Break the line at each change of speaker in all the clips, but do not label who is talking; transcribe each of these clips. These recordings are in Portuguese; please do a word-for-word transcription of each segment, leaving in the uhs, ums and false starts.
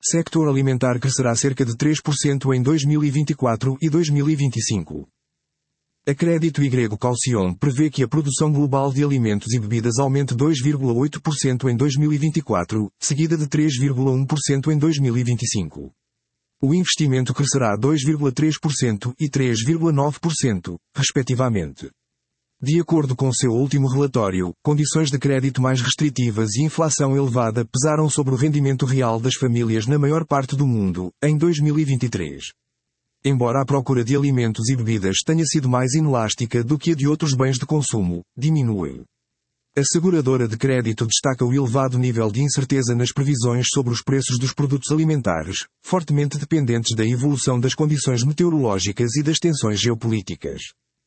Sector alimentar crescerá cerca de três por cento em dois mil e vinte e quatro e dois mil e vinte e cinco. A Crédito Y Caution prevê que a produção global de alimentos e bebidas aumente dois vírgula oito por cento em dois mil e vinte e quatro, seguida de três vírgula um por cento em dois mil e vinte e cinco. O investimento crescerá dois vírgula três por cento e três vírgula nove por cento, respectivamente. De acordo com seu último relatório, condições de crédito mais restritivas e inflação elevada pesaram sobre o rendimento real das famílias na maior parte do mundo, em dois mil e vinte e três. Embora a procura de alimentos e bebidas tenha sido mais inelástica do que a de outros bens de consumo, diminui. A seguradora de crédito destaca o elevado nível de incerteza nas previsões sobre os preços dos produtos alimentares, fortemente dependentes da evolução das condições meteorológicas e das tensões geopolíticas.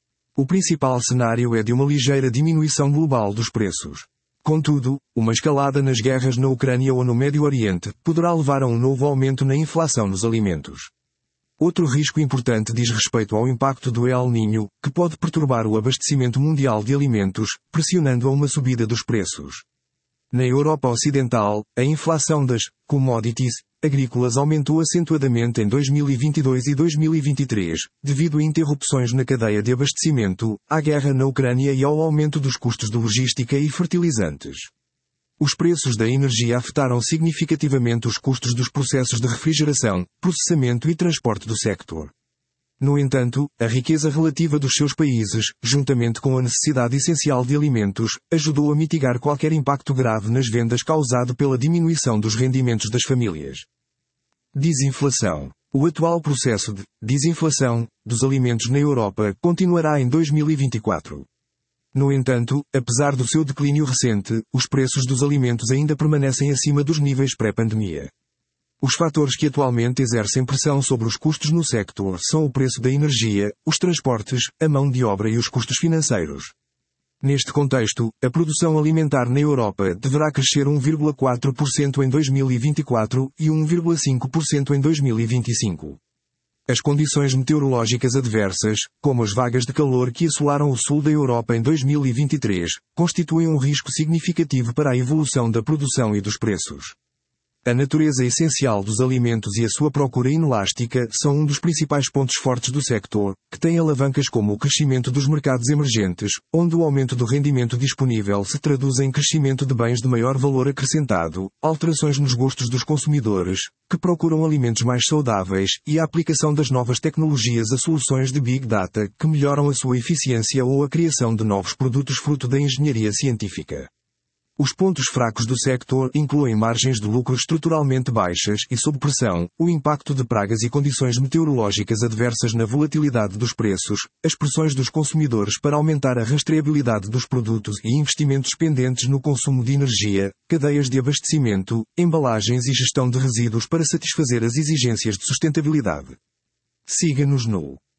O principal cenário é de uma ligeira diminuição global dos preços. Contudo, uma escalada nas guerras na Ucrânia ou no Médio Oriente poderá levar a um novo aumento na inflação nos alimentos. Outro risco importante diz respeito ao impacto do El Niño, que pode perturbar o abastecimento mundial de alimentos, pressionando a uma subida dos preços. Na Europa Ocidental, a inflação das commodities agrícolas aumentou acentuadamente em dois mil e vinte e dois e dois mil e vinte e três, devido a interrupções na cadeia de abastecimento, à guerra na Ucrânia e ao aumento dos custos de logística e fertilizantes. Os preços da energia afetaram significativamente os custos dos processos de refrigeração, processamento e transporte do sector. No entanto, a riqueza relativa dos seus países, juntamente com a necessidade essencial de alimentos, ajudou a mitigar qualquer impacto grave nas vendas causado pela diminuição dos rendimentos das famílias. Desinflação. O atual processo de desinflação dos alimentos na Europa continuará em dois mil e vinte e quatro. No entanto, apesar do seu declínio recente, os preços dos alimentos ainda permanecem acima dos níveis pré-pandemia. Os fatores que atualmente exercem pressão sobre os custos no sector são o preço da energia, os transportes, a mão de obra e os custos financeiros. Neste contexto, a produção alimentar na Europa deverá crescer um vírgula quatro por cento em dois mil e vinte e quatro e um vírgula cinco por cento em dois mil e vinte e cinco. As condições meteorológicas adversas, como as vagas de calor que assolaram o sul da Europa em dois mil e vinte e três, constituem um risco significativo para a evolução da produção e dos preços. A natureza essencial dos alimentos e a sua procura inelástica são um dos principais pontos fortes do sector, que tem alavancas como o crescimento dos mercados emergentes, onde o aumento do rendimento disponível se traduz em crescimento de bens de maior valor acrescentado, alterações nos gostos dos consumidores, que procuram alimentos mais saudáveis, e a aplicação das novas tecnologias a soluções de Big Data que melhoram a sua eficiência ou a criação de novos produtos fruto da engenharia científica. Os pontos fracos do sector incluem margens de lucro estruturalmente baixas e sob pressão, o impacto de pragas e condições meteorológicas adversas na volatilidade dos preços, as pressões dos consumidores para aumentar a rastreabilidade dos produtos e investimentos pendentes no consumo de energia, cadeias de abastecimento, embalagens e gestão de resíduos para satisfazer as exigências de sustentabilidade. Siga-nos no